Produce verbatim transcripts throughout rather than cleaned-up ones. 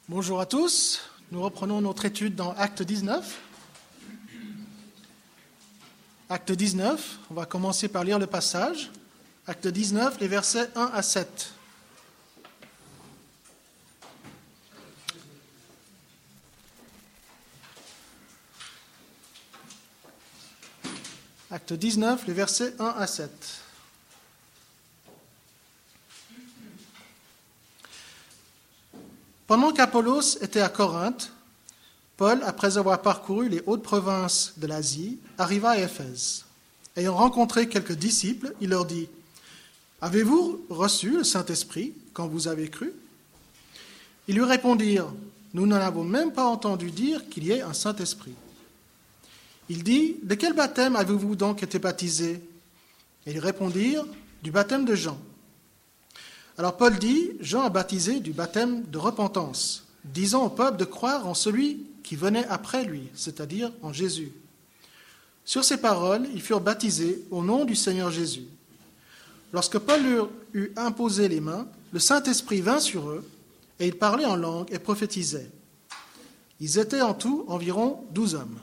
Bonjour à tous, nous reprenons notre étude dans Acte dix-neuf. Acte dix-neuf, on va commencer par lire le passage. Acte dix-neuf, les versets un à sept. Acte dix-neuf, les versets un à sept. Pendant qu'Apollos était à Corinthe, Paul, après avoir parcouru les hautes provinces de l'Asie, arriva à Éphèse. Ayant rencontré quelques disciples, il leur dit : « Avez-vous reçu le Saint-Esprit quand vous avez cru ?» Ils lui répondirent : « Nous n'en avons même pas entendu dire qu'il y ait un Saint-Esprit. » Il dit : « De quel baptême avez-vous donc été baptisés ?» Et ils répondirent : « Du baptême de Jean. » Alors Paul dit : « Jean a baptisé du baptême de repentance, disant au peuple de croire en celui qui venait après lui, c'est-à-dire en Jésus. » Sur ces paroles, ils furent baptisés au nom du Seigneur Jésus. Lorsque Paul leur eut imposé les mains, le Saint-Esprit vint sur eux, et ils parlaient en langue et prophétisaient. Ils étaient en tout environ douze hommes.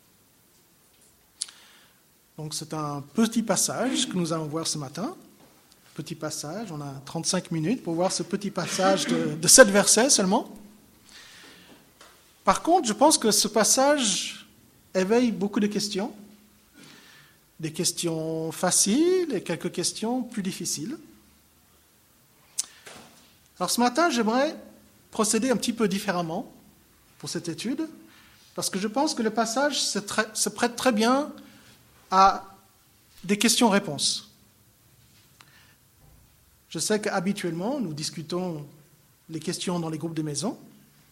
Donc c'est un petit passage que nous allons voir ce matin. Petit passage, on a trente-cinq minutes pour voir ce petit passage de, de sept versets seulement. Par contre, je pense que ce passage éveille beaucoup de questions, des questions faciles et quelques questions plus difficiles. Alors ce matin, j'aimerais procéder un petit peu différemment pour cette étude, parce que je pense que le passage se, tra- se prête très bien à des questions-réponses. Je sais qu'habituellement, nous discutons les questions dans les groupes de maison,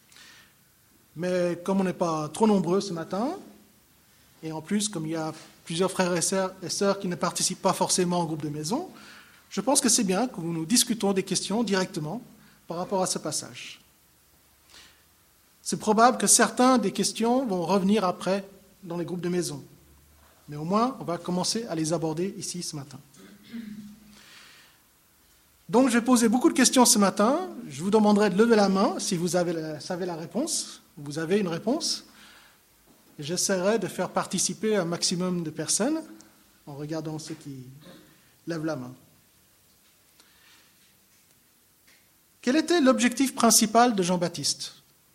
mais comme on n'est pas trop nombreux ce matin, et en plus, comme il y a plusieurs frères et sœurs, et sœurs qui ne participent pas forcément au groupe de maison, je pense que c'est bien que nous discutons des questions directement par rapport à ce passage. C'est probable que certaines des questions vont revenir après dans les groupes de maison, mais au moins, on va commencer à les aborder ici ce matin. Donc, je vais poser beaucoup de questions ce matin. Je vous demanderai de lever la main si vous avez la, savez la réponse. Vous avez une réponse. Et j'essaierai de faire participer un maximum de personnes en regardant ceux qui lèvent la main. Quel était l'objectif principal de Jean-Baptiste ?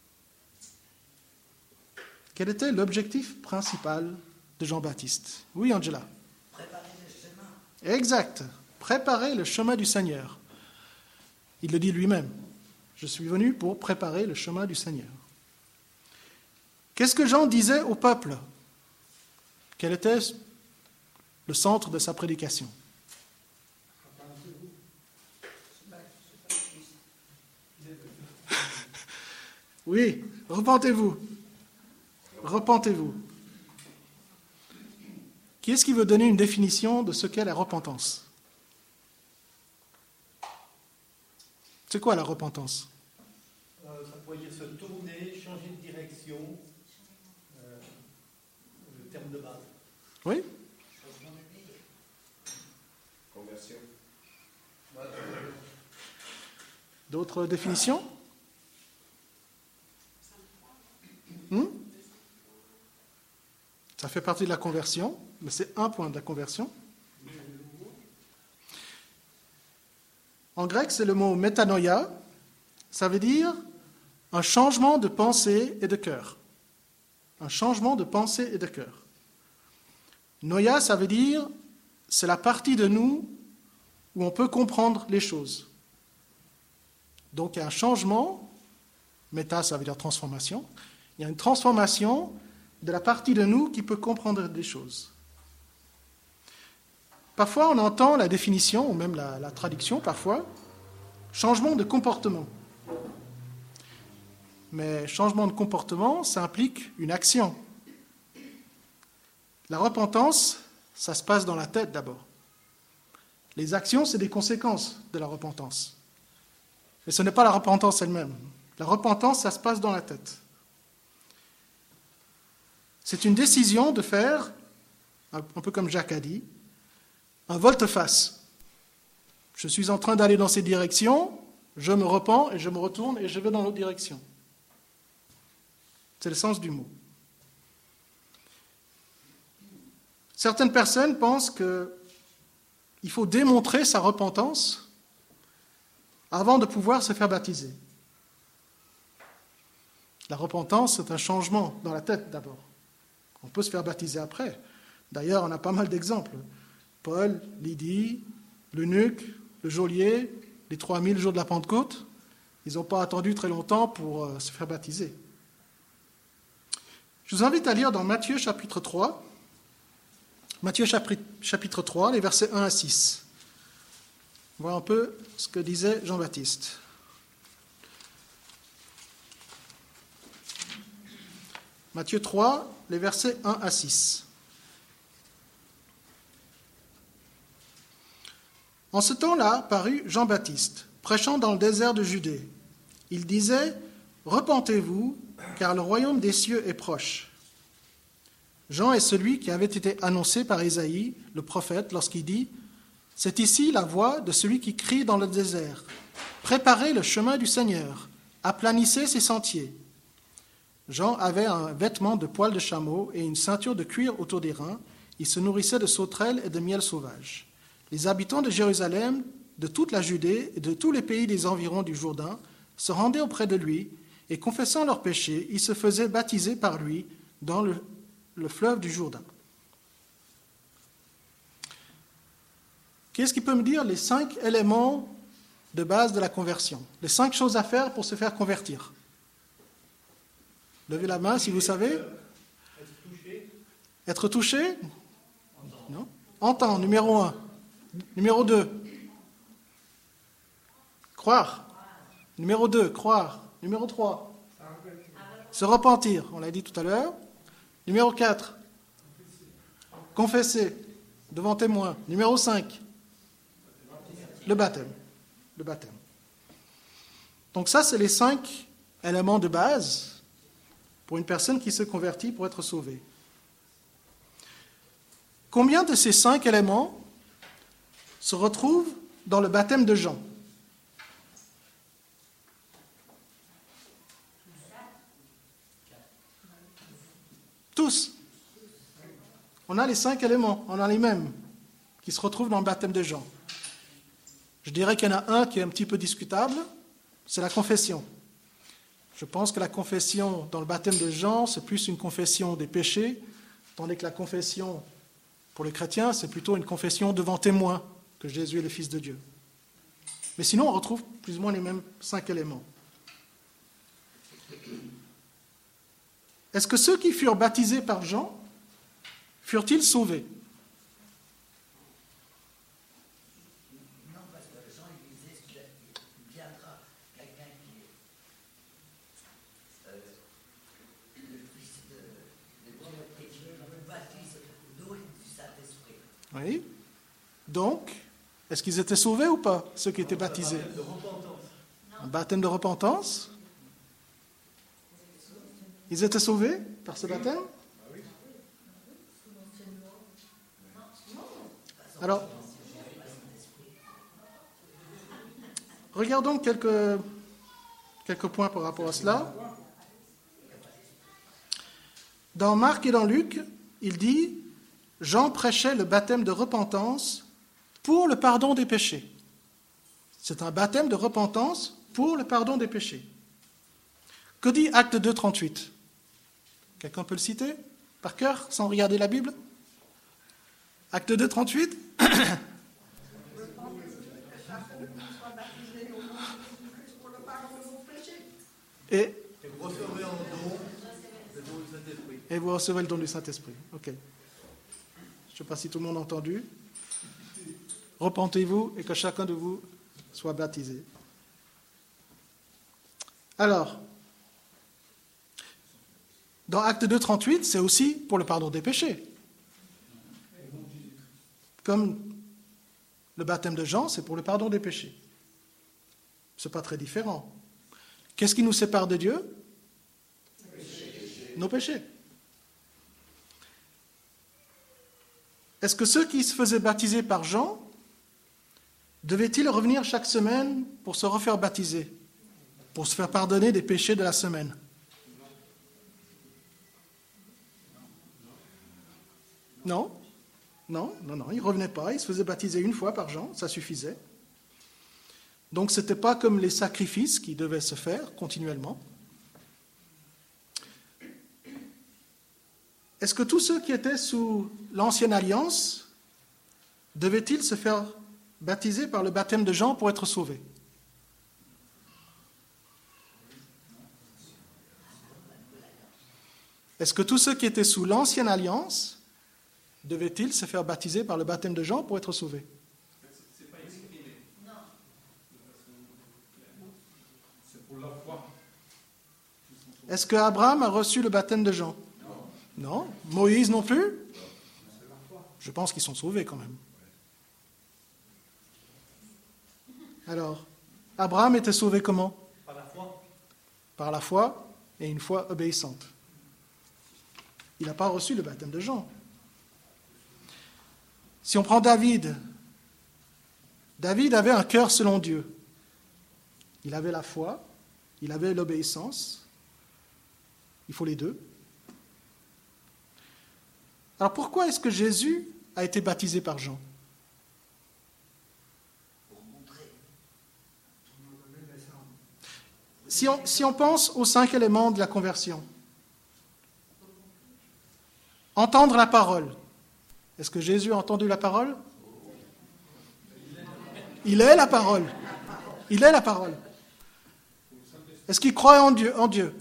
Quel était l'objectif principal de Jean-Baptiste ? Oui, Angela. Préparer le chemin. Exact. Préparer le chemin du Seigneur. Il le dit lui-même. Je suis venu pour préparer le chemin du Seigneur. Qu'est-ce que Jean disait au peuple ? Quel était le centre de sa prédication ? Oui, repentez-vous. Repentez-vous. Qui est-ce qui veut donner une définition de ce qu'est la repentance ? C'est quoi la repentance ? euh, Ça pourrait dire se tourner, changer de direction, euh, le terme de base. Oui ? Conversion. D'autres définitions ? Hmm ? Ça fait partie de la conversion, mais c'est un point de la conversion. En grec, c'est le mot métanoïa. Ça veut dire un changement de pensée et de cœur. Un changement de pensée et de cœur. Noia, ça veut dire c'est la partie de nous où on peut comprendre les choses. Donc il y a un changement. Méta, ça veut dire transformation. Il y a une transformation de la partie de nous qui peut comprendre des choses. Parfois, on entend la définition, ou même la, la traduction, parfois, changement de comportement. Mais changement de comportement, ça implique une action. La repentance, ça se passe dans la tête d'abord. Les actions, c'est des conséquences de la repentance. Mais ce n'est pas la repentance elle-même. La repentance, ça se passe dans la tête. C'est une décision de faire, un peu comme Jacques a dit, un volte-face. Je suis en train d'aller dans cette direction, je me repens et je me retourne et je vais dans l'autre direction. C'est le sens du mot. Certaines personnes pensent qu'il faut démontrer sa repentance avant de pouvoir se faire baptiser. La repentance, c'est un changement dans la tête d'abord. On peut se faire baptiser après. D'ailleurs, on a pas mal d'exemples. Paul, Lydie, l'eunuque, le geôlier, les trois mille jours de la Pentecôte, ils n'ont pas attendu très longtemps pour euh, se faire baptiser. Je vous invite à lire dans Matthieu chapitre trois, Matthieu chapitre trois, les versets un à six. On voit un peu ce que disait Jean-Baptiste. Matthieu trois, les versets un à six. En ce temps-là parut Jean-Baptiste, prêchant dans le désert de Judée. Il disait « Repentez-vous, car le royaume des cieux est proche. » Jean est celui qui avait été annoncé par Ésaïe, le prophète, lorsqu'il dit « C'est ici la voix de celui qui crie dans le désert. Préparez le chemin du Seigneur, aplanissez ses sentiers. » Jean avait un vêtement de poil de chameau et une ceinture de cuir autour des reins. Il se nourrissait de sauterelles et de miel sauvage. Les habitants de Jérusalem, de toute la Judée et de tous les pays des environs du Jourdain se rendaient auprès de lui et, confessant leurs péchés, ils se faisaient baptiser par lui dans le, le fleuve du Jourdain. Qu'est-ce qui peut me dire les cinq éléments de base de la conversion? Les cinq choses à faire pour se faire convertir? Levez la main si vous savez. Être touché. Être touché? Non. Entendre, numéro un. Numéro deux. Croire. Numéro deux, croire. Numéro trois. Se repentir, on l'a dit tout à l'heure. Numéro quatre. Confesser devant témoin. Numéro cinq. Le baptême. Le baptême. Donc ça, c'est les cinq éléments de base pour une personne qui se convertit pour être sauvée. Combien de ces cinq éléments se retrouvent dans le baptême de Jean? Tous. On a les cinq éléments, on a les mêmes qui se retrouvent dans le baptême de Jean. Je dirais qu'il y en a un qui est un petit peu discutable, c'est la confession. Je pense que la confession dans le baptême de Jean, c'est plus une confession des péchés, tandis que la confession pour les chrétiens, c'est plutôt une confession devant témoin que Jésus est le Fils de Dieu. Mais sinon, on retrouve plus ou moins les mêmes cinq éléments. Est-ce que ceux qui furent baptisés par Jean furent-ils sauvés? Non, parce que Jean, il disait qu'il viendra quelqu'un qui est euh, le Fils de, de Dieu et qui vous baptise d'eau et du Saint-Esprit. Oui. Donc, est-ce qu'ils étaient sauvés ou pas, ceux qui étaient baptisés? De repentance. Un baptême de repentance? Ils étaient sauvés par ce baptême? Alors, regardons quelques, quelques points par rapport à cela. Dans Marc et dans Luc, il dit « Jean prêchait le baptême de repentance pour le pardon des péchés. » C'est un baptême de repentance pour le pardon des péchés. Que dit Acte deux, trente-huit? Quelqu'un peut le citer par cœur, sans regarder la Bible? Acte deux, trente-huit. Et, Et vous recevez en don le don du Saint-Esprit. et vous recevez le don du Saint-Esprit. Ok. Je ne sais pas si tout le monde a entendu. Repentez-vous et que chacun de vous soit baptisé. Alors, dans Acte deux, trente-huit, c'est aussi pour le pardon des péchés. Comme le baptême de Jean, c'est pour le pardon des péchés. Ce n'est pas très différent. Qu'est-ce qui nous sépare de Dieu? Péché. Nos péchés. Est-ce que ceux qui se faisaient baptiser par Jean devaient-ils revenir chaque semaine pour se refaire baptiser, pour se faire pardonner des péchés de la semaine? Non, non, non, non, il ne revenait pas. Il se faisait baptiser une fois par Jean, ça suffisait. Donc ce n'était pas comme les sacrifices qui devaient se faire continuellement. Est-ce que tous ceux qui étaient sous l'ancienne alliance devaient-ils se faire baptiser par le baptême de Jean pour être sauvés? Est-ce que tous ceux qui étaient sous l'ancienne alliance devaient-ils se faire baptiser par le baptême de Jean pour être sauvés? C'est pas exprimé. Non. C'est pour la foi. Est-ce que Abraham a reçu le baptême de Jean? Non. Non. Moïse non plus? Je pense qu'ils sont sauvés quand même. Alors, Abraham était sauvé comment? Par la foi. Par la foi et une foi obéissante. Il n'a pas reçu le baptême de Jean. Si on prend David, David avait un cœur selon Dieu. Il avait la foi, il avait l'obéissance. Il faut les deux. Alors pourquoi est-ce que Jésus a été baptisé par Jean? Si on, si on pense aux cinq éléments de la conversion, entendre la parole. Est-ce que Jésus a entendu la parole? Il est la parole. Il est la parole. Est-ce qu'il croit en Dieu, en Dieu?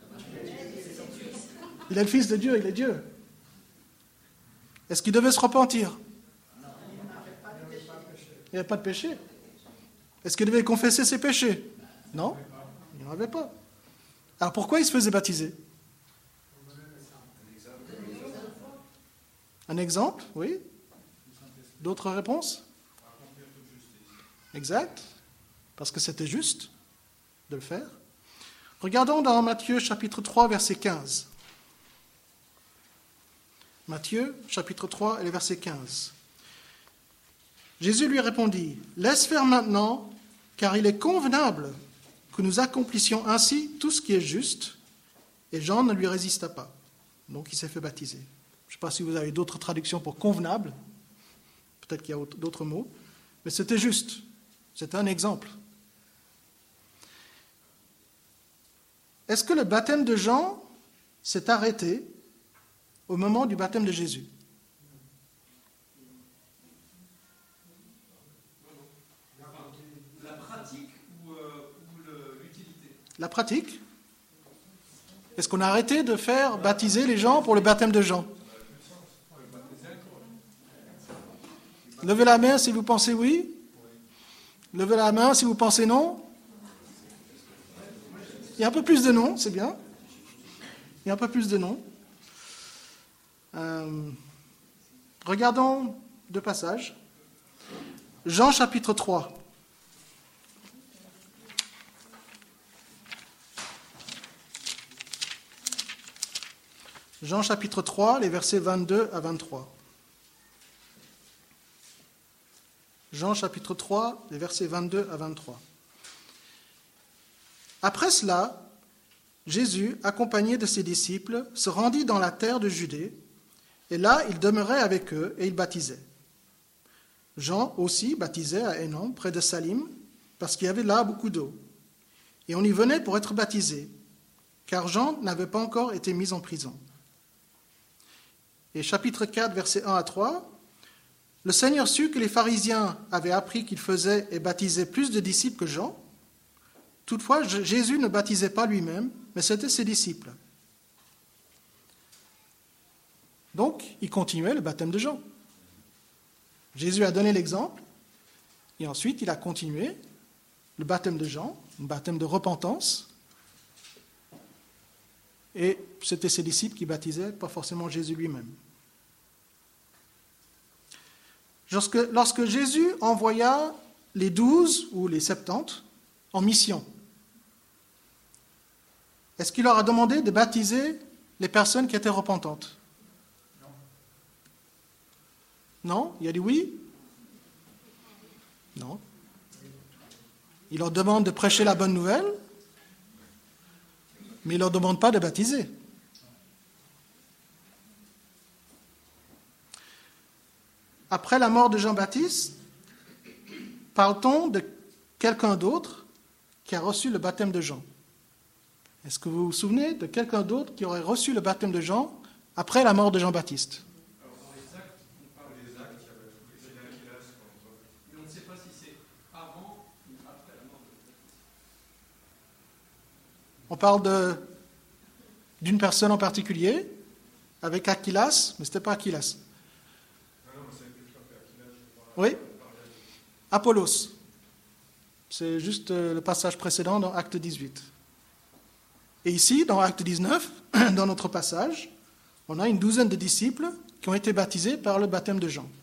Il est le Fils de Dieu, il est Dieu. Est-ce qu'il devait se repentir? Il n'y avait pas de péché. Est-ce qu'il devait confesser ses péchés? Non, il n'y en avait pas. Alors pourquoi il se faisait baptiser? Un exemple, oui. D'autres réponses? Exact. Parce que c'était juste de le faire. Regardons dans Matthieu chapitre trois, verset quinze. Matthieu chapitre trois et le verset quinze. Jésus lui répondit, « Laisse faire maintenant, car il est convenable que nous accomplissions ainsi tout ce qui est juste. » Et Jean ne lui résista pas. Donc il s'est fait baptiser. Je ne sais pas si vous avez d'autres traductions pour convenable. Peut-être qu'il y a d'autres mots. Mais c'était juste. C'était un exemple. Est-ce que le baptême de Jean s'est arrêté au moment du baptême de Jésus? La pratique ou, euh, ou l'utilité? La pratique. Est-ce qu'on a arrêté de faire baptiser les gens pour le baptême de Jean? Levez la main si vous pensez oui. Levez la main si vous pensez non. Il y a un peu plus de non, c'est bien. Il y a un peu plus de non. Euh, regardons deux passages. Jean chapitre trois. Jean chapitre trois, les versets vingt-deux à vingt-trois. Jean chapitre trois, les versets vingt-deux à vingt-trois. Après cela, Jésus, accompagné de ses disciples, se rendit dans la terre de Judée, et là il demeurait avec eux et il baptisait. Jean aussi baptisait à Hénon, près de Salim, parce qu'il y avait là beaucoup d'eau. Et on y venait pour être baptisé, car Jean n'avait pas encore été mis en prison. Et chapitre quatre, versets un à trois, le Seigneur sut que les pharisiens avaient appris qu'il faisait et baptisait plus de disciples que Jean. Toutefois, Jésus ne baptisait pas lui-même, mais c'était ses disciples. Donc, il continuait le baptême de Jean. Jésus a donné l'exemple, et ensuite il a continué le baptême de Jean, un baptême de repentance. Et c'était ses disciples qui baptisaient, pas forcément Jésus lui-même. Lorsque, lorsque Jésus envoya les douze ou les septante en mission, est-ce qu'il leur a demandé de baptiser les personnes qui étaient repentantes? Non. Non? Il a dit oui? Non. Il leur demande de prêcher la bonne nouvelle, mais il ne leur demande pas de baptiser. après la mort de Jean-Baptiste, parle-t-on de quelqu'un d'autre qui a reçu le baptême de Jean? Est-ce que vous vous souvenez de quelqu'un d'autre qui aurait reçu le baptême de Jean après la mort de Jean-Baptiste? Alors dans les actes, on parle des actes, il y avait Aquilas, mais on ne sait pas si c'est avant ou après la mort de Jean-Baptiste. On parle de, d'une personne en particulier, avec Aquilas, mais ce n'était pas Aquilas. Non, non, mais ça a été frappé Aquilas, je crois. Oui, Apollos. C'est juste le passage précédent dans Acte dix-huit. Et ici, dans Acte dix-neuf, dans notre passage, on a une douzaine de disciples qui ont été baptisés par le baptême de Jean.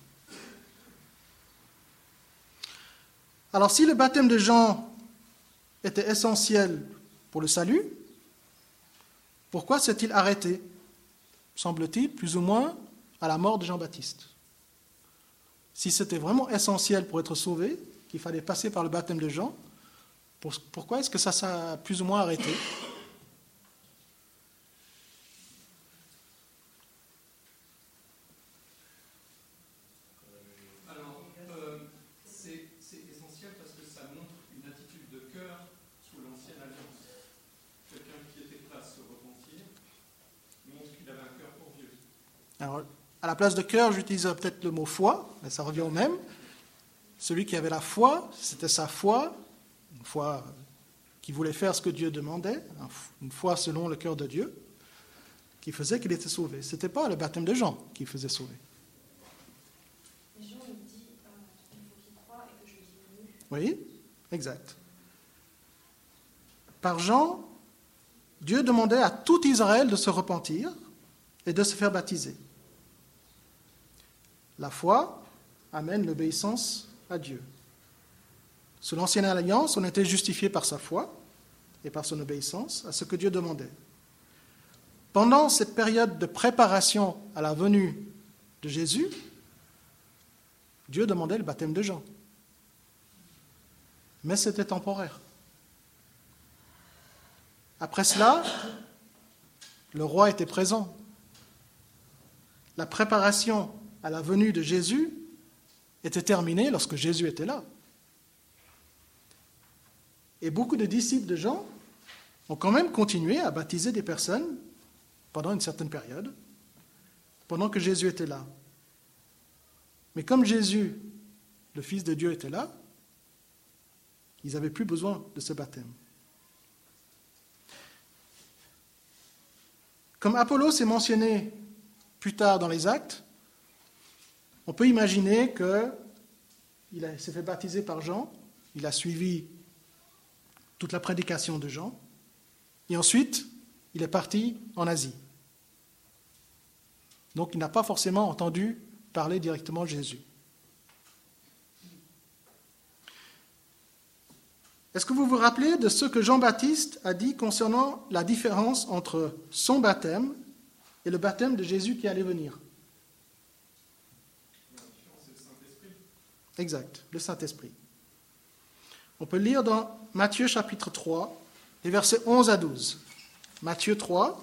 Alors, si le baptême de Jean était essentiel pour le salut, pourquoi s'est-il arrêté, semble-t-il, plus ou moins à la mort de Jean-Baptiste? Si c'était vraiment essentiel pour être sauvé, qu'il fallait passer par le baptême de Jean, pourquoi est-ce que ça s'est plus ou moins arrêté? Alors, euh, c'est, c'est essentiel parce que ça montre une attitude de cœur sous l'ancienne alliance. Quelqu'un qui était prêt à se repentir montre qu'il avait un cœur pour Dieu. Alors, à la place de cœur, j'utiliserais peut-être le mot foi, mais ça revient au même. Celui qui avait la foi, c'était sa foi, une foi qui voulait faire ce que Dieu demandait, une foi selon le cœur de Dieu, qui faisait qu'il était sauvé. Ce n'était pas le baptême de Jean qui faisait sauver. Mais Jean, il dit euh, il faut qu'il croie et que je diminue. Oui, exact. Par Jean, Dieu demandait à tout Israël de se repentir et de se faire baptiser. La foi amène l'obéissance à Dieu. Sous l'ancienne alliance, on était justifié par sa foi et par son obéissance à ce que Dieu demandait. Pendant cette période de préparation à la venue de Jésus, Dieu demandait le baptême de Jean. Mais c'était temporaire. Après cela, le roi était présent. La préparation à la venue de Jésus était terminée lorsque Jésus était là. Et beaucoup de disciples de Jean ont quand même continué à baptiser des personnes pendant une certaine période, pendant que Jésus était là. Mais comme Jésus, le Fils de Dieu, était là, ils n'avaient plus besoin de ce baptême. Comme Apollos est mentionné plus tard dans les Actes, on peut imaginer qu'il s'est fait baptiser par Jean, il a suivi toute la prédication de Jean, et ensuite, il est parti en Asie. Donc, il n'a pas forcément entendu parler directement de Jésus. Est-ce que vous vous rappelez de ce que Jean-Baptiste a dit concernant la différence entre son baptême et le baptême de Jésus qui allait venir? C'est le Saint-Esprit. Exact, le Saint-Esprit. On peut lire dans Matthieu chapitre trois, les versets onze à douze. Matthieu trois.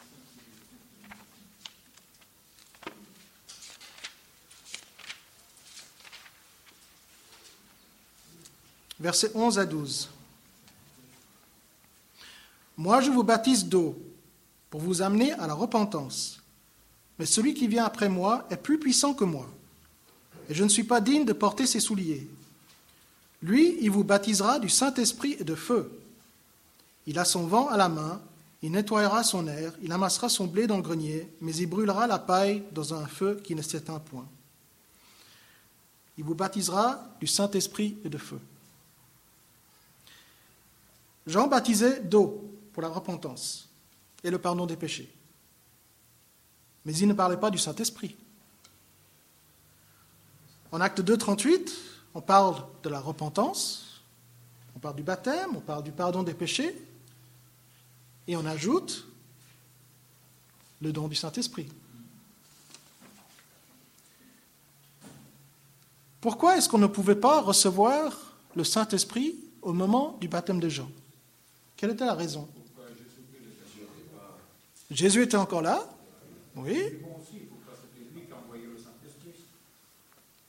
Versets onze à douze. Moi, je vous baptise d'eau pour vous amener à la repentance. Mais celui qui vient après moi est plus puissant que moi, et je ne suis pas digne de porter ses souliers. Lui, il vous baptisera du Saint-Esprit et de feu. Il a son vent à la main, il nettoiera son aire, il amassera son blé dans le grenier, mais il brûlera la paille dans un feu qui ne s'éteint point. Il vous baptisera du Saint-Esprit et de feu. Jean baptisait d'eau pour la repentance et le pardon des péchés. Mais il ne parlait pas du Saint-Esprit. En Acte deux, trente-huit, on parle de la repentance, on parle du baptême, on parle du pardon des péchés, et on ajoute le don du Saint-Esprit. Pourquoi est-ce qu'on ne pouvait pas recevoir le Saint-Esprit au moment du baptême de Jean? Quelle était la raison? Jésus était encore là? Oui.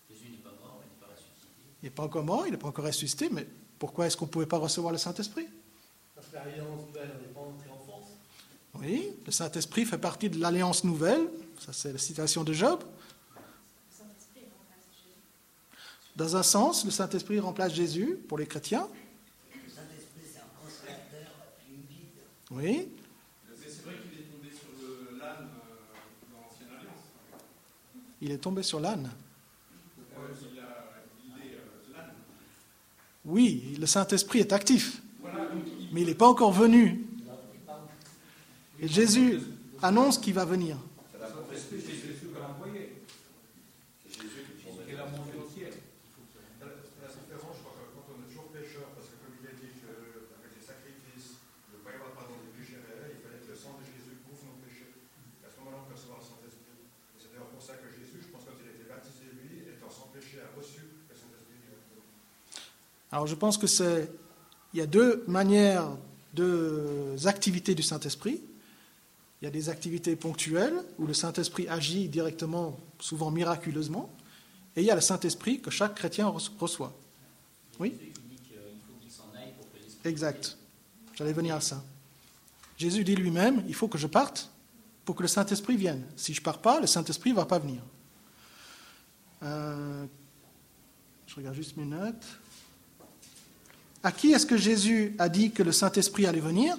Il n'est pas encore mort, il n'est pas encore ressuscité, mais pourquoi est-ce qu'on ne pouvait pas recevoir le Saint-Esprit? Parce que l'alliance nouvelle n'est pas entrée en force. Oui, le Saint-Esprit fait partie de l'alliance nouvelle. Ça, c'est la citation de Job. Le Saint-Esprit remplace Jésus. Dans un sens, le Saint-Esprit remplace Jésus pour les chrétiens. Le Saint-Esprit, c'est un consolateur qui nous guide. Oui, C'est c'est vrai qu'il est tombé sur le- l'âne euh, dans l'Ancienne Alliance. il est tombé sur l'âne. Euh, il, a, il est euh, l'âne. Oui, le Saint-Esprit est actif, Voilà, donc il- mais il n'est pas encore venu. Et Jésus annonce qu'il va venir. C'est la Saint-Esprit, c'est Jésus qui l'a envoyé. C'est Jésus qui l'a monté au ciel. La différence, je crois que quand on est toujours pécheur, parce que comme il a dit qu'avec les sacrifices, il ne peut pas y avoir pardon des péchés réels, il fallait que le sang de Jésus couvre nos péchés. Et à ce moment-là, on peut recevoir le Saint-Esprit. Et c'est d'ailleurs pour ça que Jésus, je pense, quand il a été baptisé, lui, étant sans péché, a reçu le Saint-Esprit directement. Alors je pense que c'est, il y a deux manières, deux activités du Saint-Esprit. Il y a des activités ponctuelles où le Saint-Esprit agit directement, souvent miraculeusement, et il y a le Saint-Esprit que chaque chrétien reçoit. Oui? Jésus qui dit qu'il faut qu'il s'en aille pour que l'Esprit... Exact. J'allais venir à ça. Jésus dit lui-même, il faut que je parte pour que le Saint-Esprit vienne. Si je ne pars pas, le Saint-Esprit ne va pas venir. Euh, je regarde juste mes notes. À qui est-ce que Jésus a dit que le Saint-Esprit allait venir?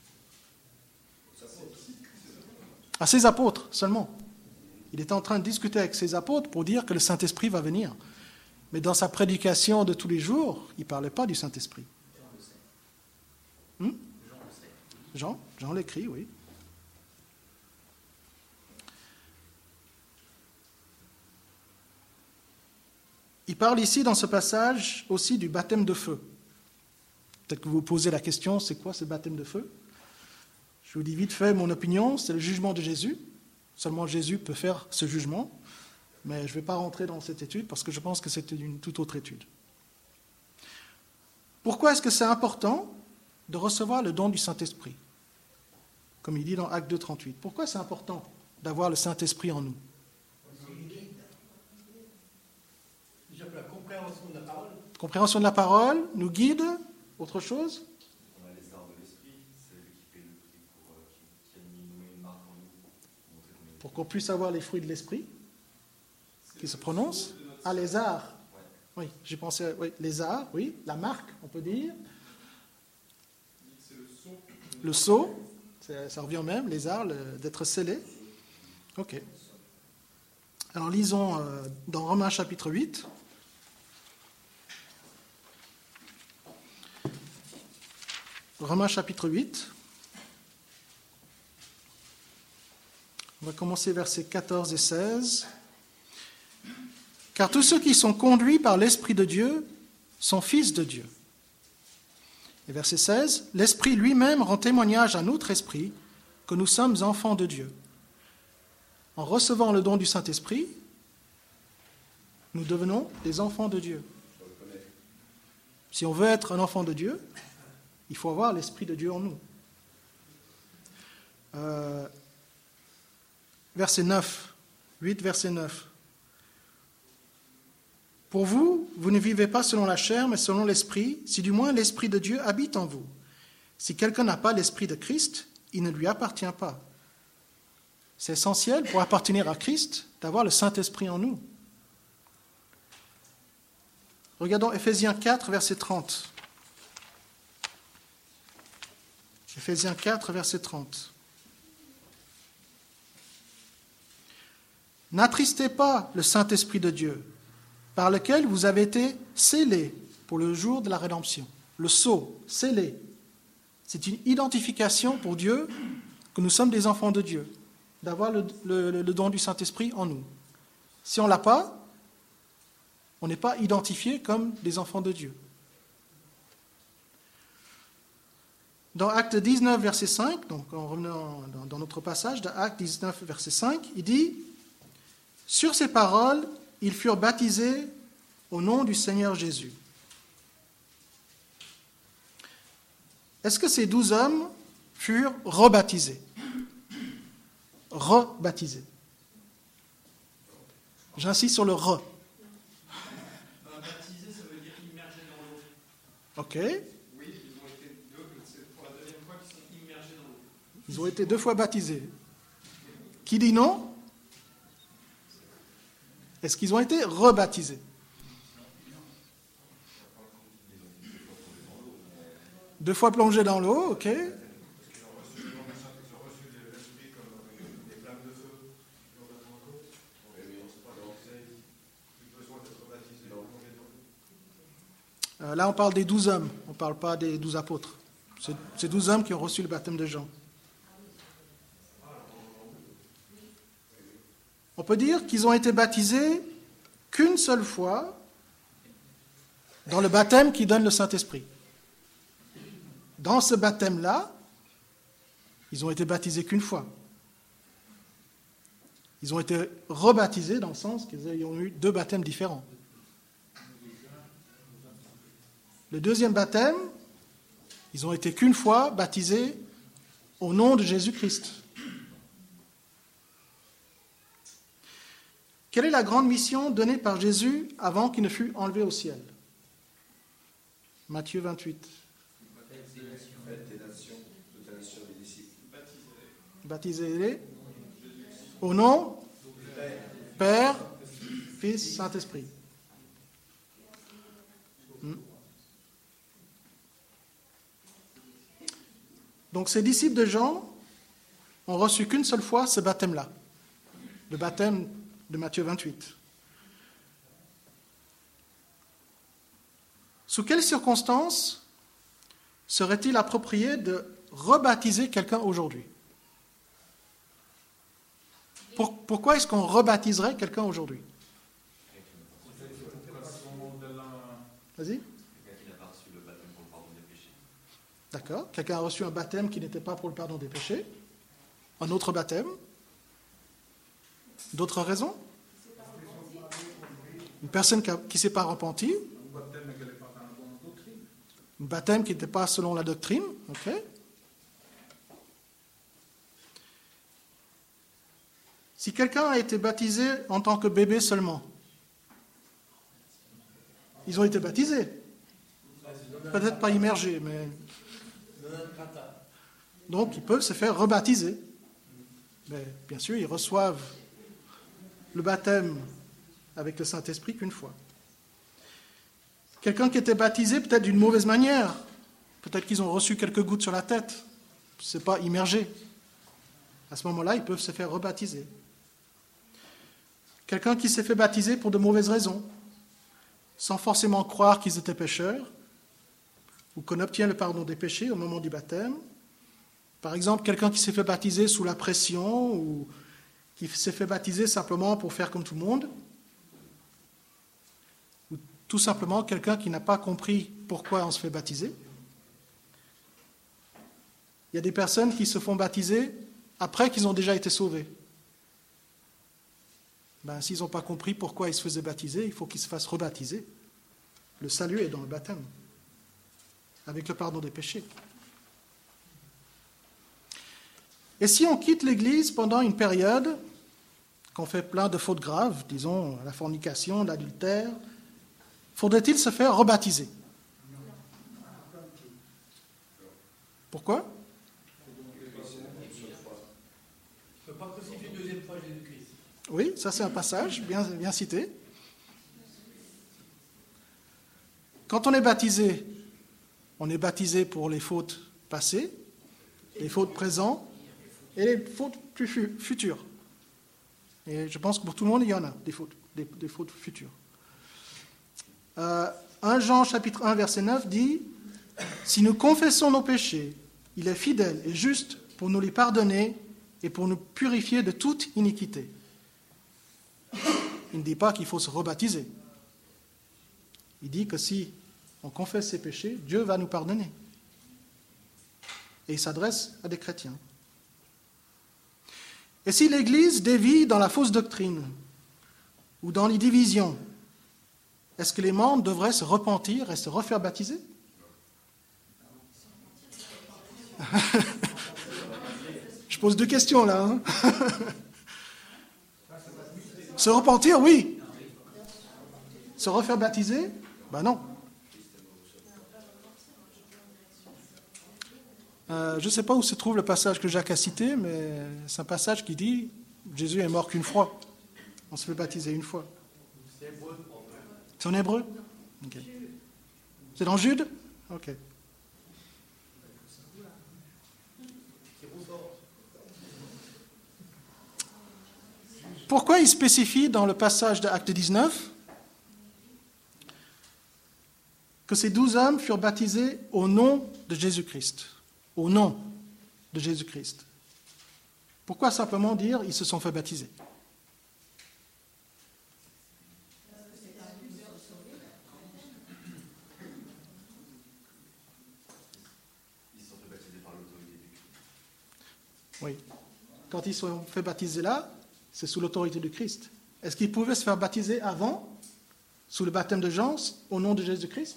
À ses apôtres seulement. Il était en train de discuter avec ses apôtres pour dire que le Saint-Esprit va venir. Mais dans sa prédication de tous les jours, il ne parlait pas du Saint-Esprit. Jean le sait. Hmm? Jean le sait. Jean, Jean l'écrit, oui. Il parle ici dans ce passage aussi du baptême de feu. Peut-être que vous vous posez la question, c'est quoi ce baptême de feu? Je vous dis vite fait mon opinion, c'est le jugement de Jésus. Seulement Jésus peut faire ce jugement, mais je ne vais pas rentrer dans cette étude parce que je pense que c'est une toute autre étude. Pourquoi est-ce que c'est important de recevoir le don du Saint-Esprit? Comme il dit dans Actes deux, trente-huit. Pourquoi c'est important d'avoir le Saint-Esprit en nous? Déjà pour la compréhension de la parole. Compréhension de la parole, nous guide, autre chose? On a les arts de l'esprit, c'est lui qui paye le prix pour euh, qui, qui a mis une marque en nous pour montrer qu'on est. Pour qu'on puisse avoir les fruits de l'Esprit qui se prononcent. Ah, les arts. Oui, j'ai pensé, oui, les arts, oui, la marque, on peut dire. c'est le sceau. Le sceau, ça, ça revient au même, les arts, le- d'être scellé. Ok. Alors lisons euh, dans Romains chapitre huit. Romains chapitre huit. On va commencer versets quatorze et seize. Car tous ceux qui sont conduits par l'Esprit de Dieu sont fils de Dieu. Et verset seize, l'Esprit lui-même rend témoignage à notre esprit que nous sommes enfants de Dieu. En recevant le don du Saint-Esprit, nous devenons des enfants de Dieu. Si on veut être un enfant de Dieu, il faut avoir l'Esprit de Dieu en nous. Euh, verset neuf, huit, verset neuf. Pour vous, vous ne vivez pas selon la chair, mais selon l'Esprit, si du moins l'Esprit de Dieu habite en vous. Si quelqu'un n'a pas l'Esprit de Christ, il ne lui appartient pas. C'est essentiel pour appartenir à Christ d'avoir le Saint-Esprit en nous. Regardons Éphésiens quatre, verset trente. Éphésiens quatre, verset trente. N'attristez pas le Saint-Esprit de Dieu, par lequel vous avez été scellés pour le jour de la rédemption. Le sceau, scellé, c'est une identification pour Dieu que nous sommes des enfants de Dieu, d'avoir le, le, le don du Saint-Esprit en nous. Si on ne l'a pas, on n'est pas identifié comme des enfants de Dieu. Dans Acte dix-neuf, verset cinq, donc en revenant dans, dans notre passage, dans Acte dix-neuf, verset cinq, il dit « Sur ces paroles, ils furent baptisés au nom du Seigneur Jésus. » Est-ce que ces douze hommes furent rebaptisés? Rebaptisés. J'insiste sur le re. Ben, baptisé, ça veut Ok. Oui, ils ont été deux, c'est pour la deuxième fois qu'ils sont immergés dans l'eau. Ils ont été deux fois baptisés. Qui dit non? Est-ce qu'ils ont été rebaptisés? Deux fois plongés dans l'eau, ok. Euh, là, on parle des douze hommes, on ne parle pas des douze apôtres. C'est, c'est douze hommes qui ont reçu le baptême de Jean. On peut dire qu'ils ont été baptisés qu'une seule fois dans le baptême qui donne le Saint-Esprit. Dans ce baptême-là, ils ont été baptisés qu'une fois. Ils ont été rebaptisés dans le sens qu'ils ont eu deux baptêmes différents. Le deuxième baptême, ils ont été qu'une fois baptisés au nom de Jésus-Christ. Quelle est la grande mission donnée par Jésus avant qu'il ne fût enlevé au ciel? Matthieu vingt-huit. Faites des nations, toutes les nations des disciples. Baptisez-les au nom Père, Fils, Saint-Esprit. Hmm. Donc ces disciples de Jean ont reçu qu'une seule fois ce baptême-là, le baptême de Matthieu vingt-huit. Sous quelles circonstances serait-il approprié de rebaptiser quelqu'un aujourd'hui? Pour, pourquoi est-ce qu'on rebaptiserait quelqu'un aujourd'hui? Vas-y. Quelqu'un qui n'a pas reçu le baptême pour le pardon des péchés. D'accord. Quelqu'un a reçu un baptême qui n'était pas pour le pardon des péchés. Un autre baptême. D'autres raisons? Une personne qui ne s'est pas repentie. Un baptême qui n'était pas selon la doctrine. Ok. Si quelqu'un a été baptisé en tant que bébé seulement, ils ont été baptisés. Peut-être pas immergés, mais... Donc, ils peuvent se faire rebaptiser. Mais bien sûr, ils reçoivent le baptême avec le Saint-Esprit qu'une fois. Quelqu'un qui était baptisé peut-être d'une mauvaise manière. Peut-être qu'ils ont reçu quelques gouttes sur la tête. Ce n'est pas immergé. À ce moment-là, ils peuvent se faire rebaptiser. Quelqu'un qui s'est fait baptiser pour de mauvaises raisons, sans forcément croire qu'ils étaient pécheurs, ou qu'on obtient le pardon des péchés au moment du baptême. Par exemple, quelqu'un qui s'est fait baptiser sous la pression, ou qui s'est fait baptiser simplement pour faire comme tout le monde, ou tout simplement quelqu'un qui n'a pas compris pourquoi on se fait baptiser. Il y a des personnes qui se font baptiser après qu'ils ont déjà été sauvés. Ben, s'ils n'ont pas compris pourquoi ils se faisaient baptiser, il faut qu'ils se fassent rebaptiser. Le salut est dans le baptême, avec le pardon des péchés. Et si on quitte l'Église pendant une période, qu'on fait plein de fautes graves, disons la fornication, l'adultère, faudrait-il se faire rebaptiser? Pourquoi? ne peut pas crucifier une deuxième fois Jésus-Christ. Oui, ça c'est un passage bien, bien cité. Quand on est baptisé, on est baptisé pour les fautes passées, les fautes présentes et les fautes plus futures. Et je pense que pour tout le monde, il y en a des fautes, des, des fautes futures. Euh, premier Jean chapitre un verset neuf dit « Si nous confessons nos péchés, il est fidèle et juste pour nous les pardonner et pour nous purifier de toute iniquité. » Il ne dit pas qu'il faut se rebaptiser. Il dit que si on confesse ses péchés, Dieu va nous pardonner. Et il s'adresse à des chrétiens. Et si l'Église dévie dans la fausse doctrine ou dans les divisions, est-ce que les membres devraient se repentir et se refaire baptiser? Je pose deux questions là. Hein. Se repentir, oui. Se refaire baptiser? Ben non. Euh, je ne sais pas où se trouve le passage que Jacques a cité, mais c'est un passage qui dit « Jésus est mort qu'une fois. On se fait baptiser une fois. » C'est en hébreu? Okay. C'est dans Jude? Ok. Pourquoi il spécifie dans le passage de Acte dix-neuf que ces douze hommes furent baptisés au nom de Jésus-Christ? Au nom de Jésus-Christ. Pourquoi simplement dire ils se sont fait baptiser? Ils se sont fait baptiser par l'autorité du Christ. Oui. Quand ils se sont fait baptiser là, c'est sous l'autorité du Christ. Est-ce qu'ils pouvaient se faire baptiser avant, sous le baptême de Jean, au nom de Jésus-Christ?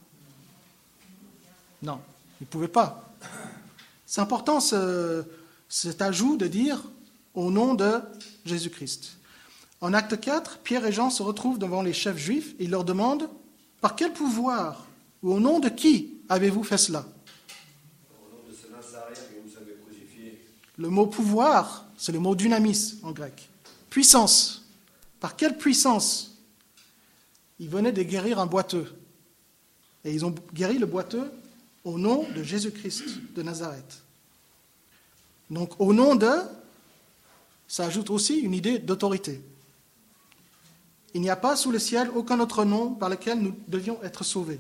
Non, ils ne pouvaient pas. C'est important ce, cet ajout de dire au nom de Jésus-Christ. En acte quatre, Pierre et Jean se retrouvent devant les chefs juifs et ils leur demandent « Par quel pouvoir ou au nom de qui avez-vous fait cela ?» Au nom de ce Nazarène que vous avez crucifié. Le mot pouvoir, c'est le mot dynamis en grec. Puissance. Par quelle puissance? Ils venaient de guérir un boiteux. Et ils ont guéri le boiteux au nom de Jésus-Christ de Nazareth. Donc, au nom de, ça ajoute aussi une idée d'autorité. Il n'y a pas sous le ciel aucun autre nom par lequel nous devions être sauvés.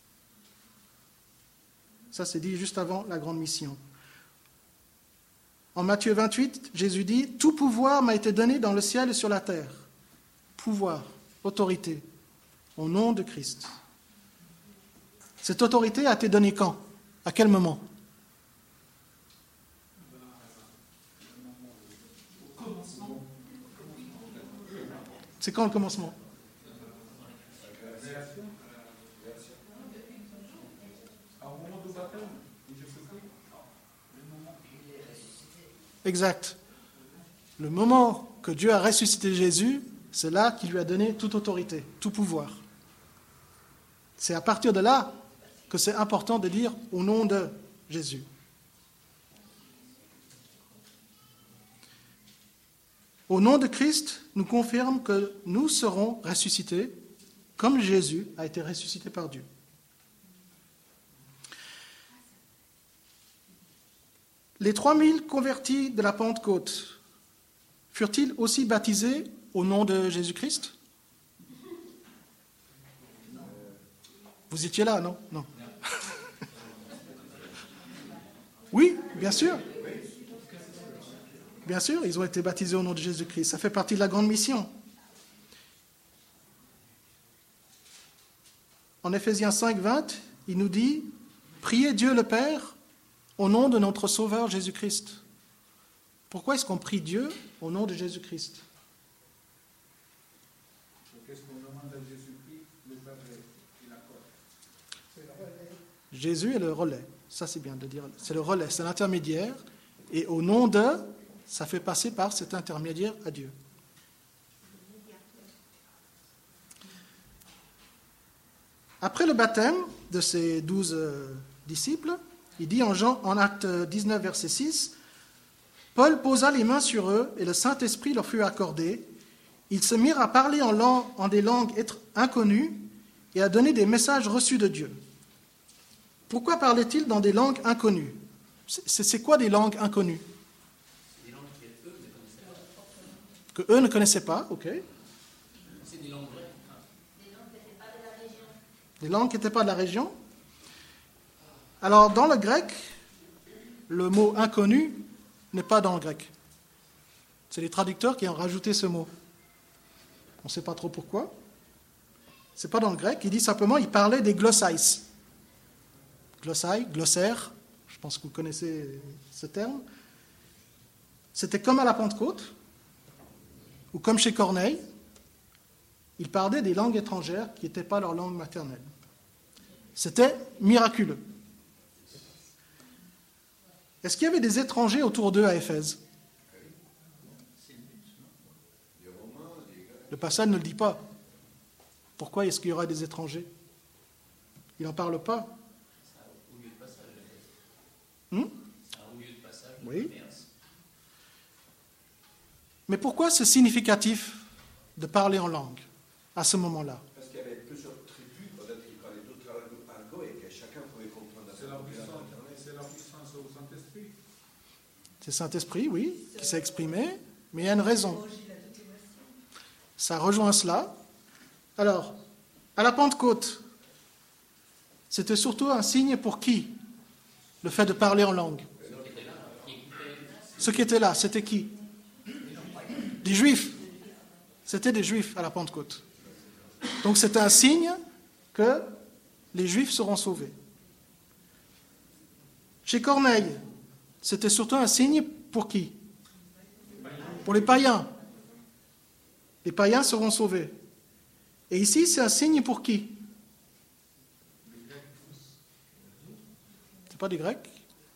Ça, c'est dit juste avant la grande mission. En Matthieu vingt-huit, Jésus dit « Tout pouvoir m'a été donné dans le ciel et sur la terre. » Pouvoir, autorité, au nom de Christ. Cette autorité a été donnée quand? À quel moment? Au commencement. C'est quand le commencement? Au moment du baptême, Exact. Le moment que Dieu a ressuscité Jésus, c'est là qu'il lui a donné toute autorité, tout pouvoir. C'est à partir de là que c'est important de dire au nom de Jésus. Au nom de Christ, nous confirme que nous serons ressuscités comme Jésus a été ressuscité par Dieu. Les trois mille convertis de la Pentecôte furent-ils aussi baptisés au nom de Jésus-Christ? Vous étiez là, non? Non. Oui, bien sûr. Bien sûr, ils ont été baptisés au nom de Jésus-Christ. Ça fait partie de la grande mission. En Éphésiens cinq, vingt, il nous dit « Priez Dieu le Père au nom de notre Sauveur Jésus-Christ. » Pourquoi est-ce qu'on prie Dieu au nom de Jésus-Christ? Qu'est-ce qu'on demande à Jésus-Christ? Le Père et la croix. Jésus est le relais. Ça, c'est bien de dire. C'est le relais, c'est l'intermédiaire. Et au nom de, ça fait passer par cet intermédiaire à Dieu. Après le baptême de ces douze euh, disciples, il dit en, Jean, en Acte dix-neuf, verset six, « Paul posa les mains sur eux et le Saint-Esprit leur fut accordé. Ils se mirent à parler en, langue, en des langues inconnues et à donner des messages reçus de Dieu. » Pourquoi parlait-il dans des langues inconnues? C'est, c'est quoi des langues inconnues? Des langues qu'eux ne connaissaient pas. Que eux ne connaissaient pas, ok. C'est des langues vraies. Des langues qui n'étaient pas de la région. Alors, dans le grec, le mot inconnu n'est pas dans le grec. C'est les traducteurs qui ont rajouté ce mot. On ne sait pas trop pourquoi. Ce n'est pas dans le grec. Il dit simplement, il parlait des glossais. Glossai, glossaire, je pense que vous connaissez ce terme. C'était comme à la Pentecôte, ou comme chez Corneille, ils parlaient des langues étrangères qui n'étaient pas leur langue maternelle. C'était miraculeux. Est-ce qu'il y avait des étrangers autour d'eux à Éphèse? Le passage ne le dit pas. Pourquoi est-ce qu'il y aura des étrangers? Il n'en parle pas. Hmm? Oui. Mais pourquoi c'est significatif de parler en langue à ce moment-là? Parce qu'il y avait plusieurs tribus, peut-être qu'ils parlaient d'autres argots et que chacun pouvait comprendre. C'est la puissance, c'est la puissance au Saint-Esprit. C'est le Saint-Esprit, oui, qui s'est exprimé, mais il y a une raison. Ça rejoint cela. Alors, à la Pentecôte, c'était surtout un signe pour qui? Le fait de parler en langue. Ceux qui étaient là, c'était qui? Des Juifs. C'était des Juifs à la Pentecôte. Donc c'était un signe que les Juifs seront sauvés. Chez Corneille, c'était surtout un signe pour qui? Pour les païens. Les païens seront sauvés. Et ici, c'est un signe pour qui? C'est pas des Grecs?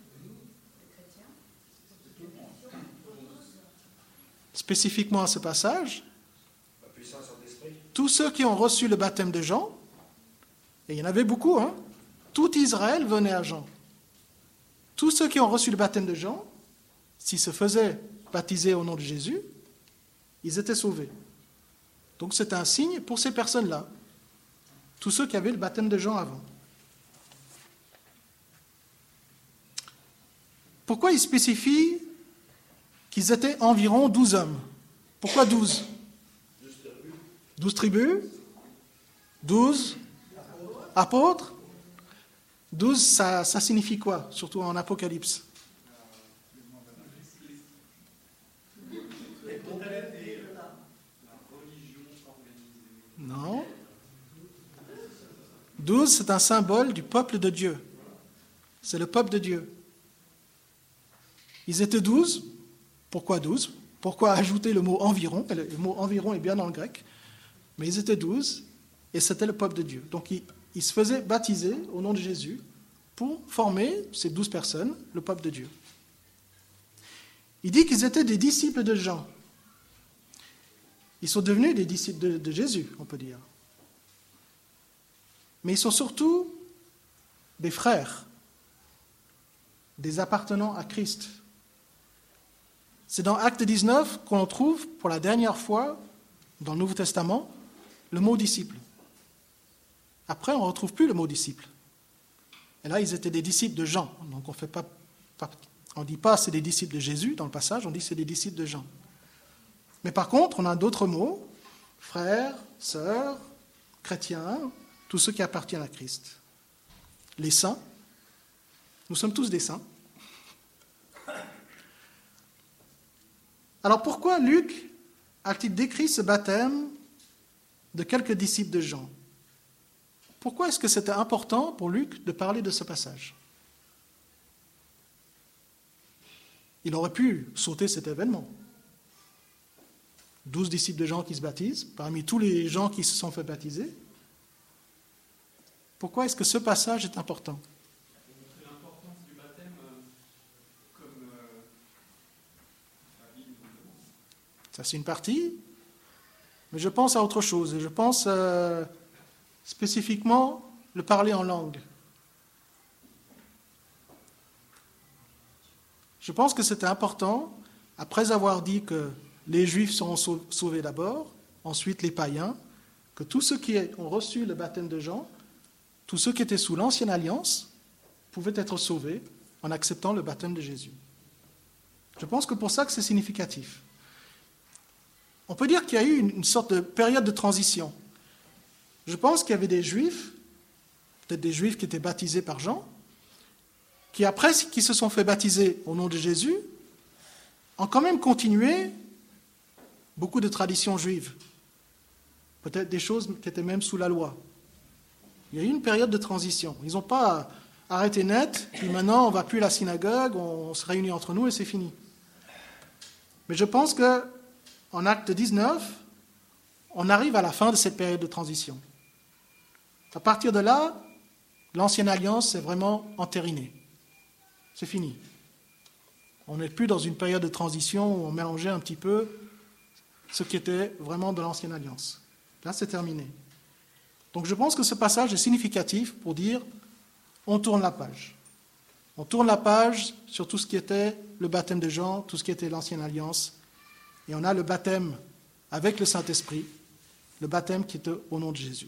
Spécifiquement à ce passage, La puissance en esprit. tous ceux qui ont reçu le baptême de Jean, et il y en avait beaucoup, hein, tout Israël venait à Jean. Tous ceux qui ont reçu le baptême de Jean, s'ils se faisaient baptiser au nom de Jésus, ils étaient sauvés. Donc c'est un signe pour ces personnes-là, tous ceux qui avaient le baptême de Jean avant. Pourquoi il spécifie qu'ils étaient environ douze hommes? Pourquoi douze? Douze tribus? Douze apôtres? Douze, ça, ça signifie quoi, surtout en Apocalypse? Non. Douze, c'est un symbole du peuple de Dieu. C'est le peuple de Dieu. Ils étaient douze. Pourquoi douze? Pourquoi ajouter le mot environ? Le mot environ est bien dans le grec. Mais ils étaient douze, et c'était le peuple de Dieu. Donc ils, ils se faisaient baptiser au nom de Jésus pour former ces douze personnes, le peuple de Dieu. Il dit qu'ils étaient des disciples de Jean. Ils sont devenus des disciples de, de Jésus, on peut dire. Mais ils sont surtout des frères, des appartenants à Christ. C'est dans Acte dix-neuf qu'on trouve pour la dernière fois dans le Nouveau Testament le mot disciple. Après, on ne retrouve plus le mot disciple. Et là, ils étaient des disciples de Jean. Donc on fait pas, pas on ne dit pas c'est des disciples de Jésus dans le passage, on dit c'est des disciples de Jean. Mais par contre, on a d'autres mots, frères, sœurs, chrétiens, tous ceux qui appartiennent à Christ. Les saints, nous sommes tous des saints. Alors pourquoi Luc a-t-il décrit ce baptême de quelques disciples de Jean? Pourquoi est-ce que c'était important pour Luc de parler de ce passage? Il aurait pu sauter cet événement. Douze disciples de Jean qui se baptisent, parmi tous les gens qui se sont fait baptiser. Pourquoi est-ce que ce passage est important? C'est l'importance du baptême comme euh, la Bible nous demande. Ça, c'est une partie. Mais je pense à autre chose. Et je pense euh, spécifiquement le parler en langue. Je pense que c'était important, après avoir dit que les Juifs seront sauvés d'abord, ensuite les païens, que tous ceux qui ont reçu le baptême de Jean, tous ceux qui étaient sous l'ancienne alliance, pouvaient être sauvés en acceptant le baptême de Jésus. Je pense que pour ça que c'est significatif. On peut dire qu'il y a eu une sorte de période de transition. Je pense qu'il y avait des Juifs, peut-être des Juifs qui étaient baptisés par Jean, qui après, qui se sont fait baptiser au nom de Jésus, ont quand même continué beaucoup de traditions juives. Peut-être des choses qui étaient même sous la loi. Il y a eu une période de transition. Ils n'ont pas arrêté net, puis maintenant on ne va plus à la synagogue, on se réunit entre nous et c'est fini. Mais je pense qu'en Acte dix-neuf, on arrive à la fin de cette période de transition. À partir de là, l'ancienne alliance est vraiment entérinée. C'est fini. On n'est plus dans une période de transition où on mélangeait un petit peu ce qui était vraiment de l'ancienne alliance. Là, c'est terminé. Donc je pense que ce passage est significatif pour dire on tourne la page. On tourne la page sur tout ce qui était le baptême de Jean, tout ce qui était l'ancienne alliance, et on a le baptême avec le Saint-Esprit, le baptême qui était au nom de Jésus.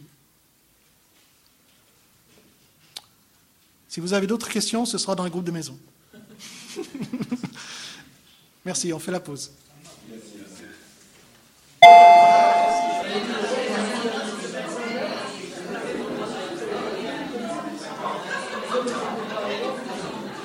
Si vous avez d'autres questions, ce sera dans le groupe de maison. Merci, on fait la pause. Merci.